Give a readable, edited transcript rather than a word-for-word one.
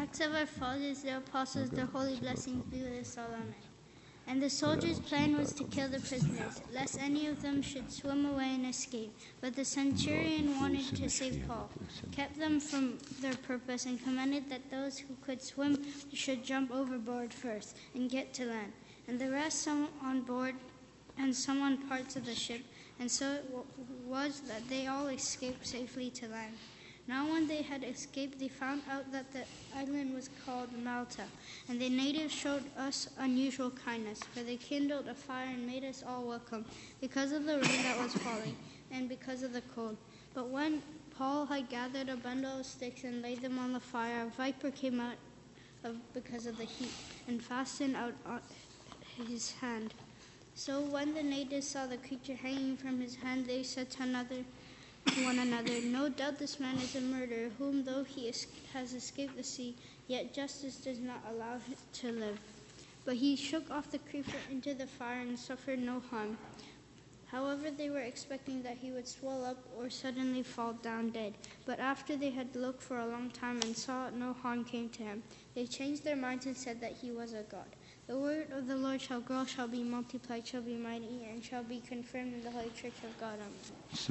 Acts of our fathers, the apostles, their holy blessings be with us all. Amen. And the soldiers' plan was to kill the prisoners, lest any of them should swim away and escape. But the centurion wanted to save Paul, kept them from their purpose, and commanded that those who could swim should jump overboard first and get to land, and the rest some on board and some on parts of the ship. And so it was that they all escaped safely to land. Now when they had escaped, they found out that the island was called Malta, and the natives showed us unusual kindness, for they kindled a fire and made us all welcome, because of the rain that was falling, and because of the cold. But when Paul had gathered a bundle of sticks and laid them on the fire, a viper came out because of the heat, and fastened out on his hand. So when the natives saw the creature hanging from his hand, they said to one another, "No doubt this man is a murderer, whom though he has escaped the sea, yet justice does not allow him to live." But he shook off the creature into the fire and suffered no harm. However, they were expecting that he would swell up or suddenly fall down dead. But after they had looked for a long time and saw no harm came to him, they changed their minds and said that he was a god. The word of the Lord shall grow, shall be multiplied, shall be mighty, and shall be confirmed in the holy church of God. Amen.